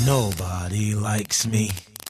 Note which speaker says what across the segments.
Speaker 1: Nobody likes me.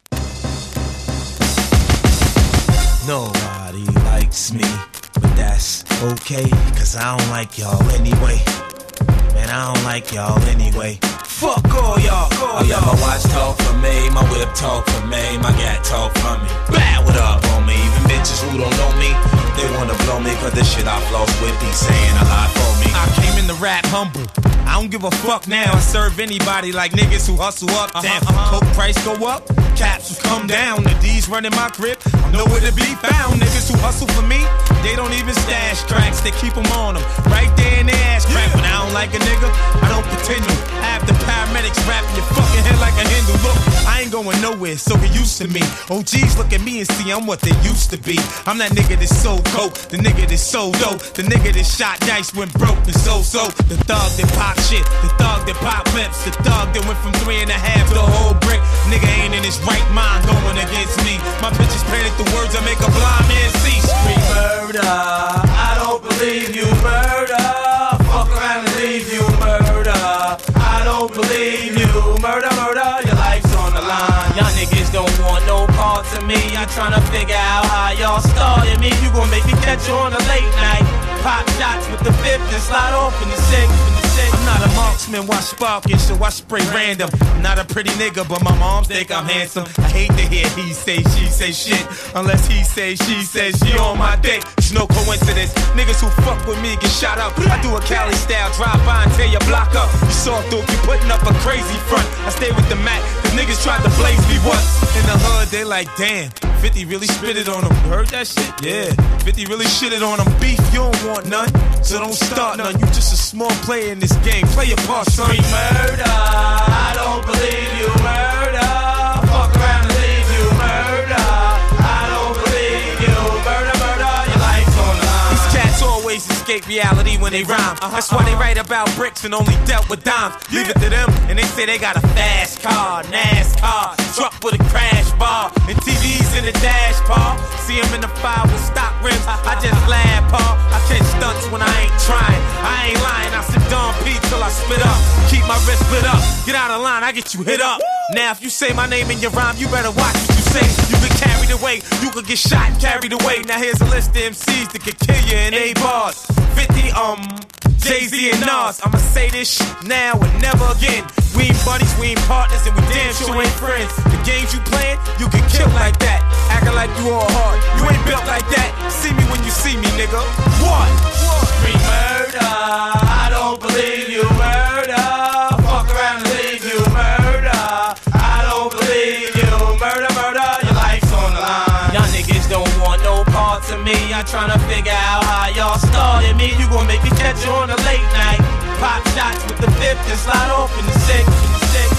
Speaker 1: Nobody likes me. But that's okay, cause I don't like y'all anyway. Man, I don't like y'all anyway. Fuck all y'all. Yeah, my watch talk for me, my whip talk for me, my gat talk for me. Blah, what up on me? Even bitches who don't know me, they wanna blow me, cause this shit I floss with be saying a lot for me. I came in the rap humble, I don't give a fuck now. I serve anybody like niggas who hustle up. Damn, coke price go up, capsules come down. The D's running my grip, I'm nowhere to be found. Niggas who hustle for me, they don't even stash tracks, they keep them on them, right there in their ass crack. When I don't like a nigga, I don't pretend to. Have the paramedics wrapping your fucking head like a Hindu. Look, I ain't going nowhere, so get used to me. OGs look at me and see I'm what they used to be. I'm that nigga that's so coke, the nigga that's so dope, the nigga that shot dice when broke, the so-so, the thug that pop shit, the thug that pop lips, the thug that went from 3.5 to a whole brick. Nigga ain't in his right mind going against me. My bitches painted the words that make a blind man see. Scream murder, I don't believe you, murder. Fuck around and leave you, murder. I don't believe you, murder, murder. Your life's on the line. Y'all niggas don't want no parts of me. I'm tryna figure out how y'all started me. You gon' make me catch you on a late night. Pop shots with the fifth and slide off in the sixth. I'm not a marksman, watch sparking, so I spray random. I'm not a pretty nigga, but my moms think I'm handsome. I hate to hear he say, she say shit, unless he say, she says she on my dick. It's no coincidence, niggas who fuck with me get shot up. I do a Cali style, drive by and tear your block up. You saw through, you putting up a crazy front. I stay with the Mac, the niggas tried to blaze me once. In the hood, they like, damn, 50 really spit it on him. You heard that shit? Yeah, 50 really shitted on him. Beef, you don't want none, so don't start none. You just a small player in this game, play your part, son. Scream murder, I don't believe you, murder. Fuck around and leave you, murder. I don't believe you, murder, murder. Your life's on the line. These cats always escape reality when they rhyme. That's why they write about bricks and only dealt with dimes. Leave it to them, and they say they got a fast car, NASCAR, truck with a crash bar, and TVs in the dash, Paul. See him in the fire with stock rims, I just laugh, Paul. I catch stunts when I ain't trying, I ain't lying. I sit Don P till I spit up, keep my wrist split up. Get out of line, I get you hit up. Now if you say my name in your rhyme, you better watch what you say. You get carried away, you could get shot and carried away. Now here's a list of MCs that could kill you in 8 bars. 50, Jay-Z and Nas. I'ma say this shit now and never again. We ain't buddies, we ain't partners, and we damn sure ain't friends. The games you playing, you get killed like that. Acting like you all hard, you ain't built like that. See me when you see me, nigga. What? Scream murder, I don't believe you, murder. Fuck around and leave you, murder. I don't believe you, murder, murder. Your life's on the line. Y'all niggas don't want no parts of me. I'm tryna figure out how y'all started me. You gon' make me catch you on a late night. Pop shots with the fifth and slide off in the sixth.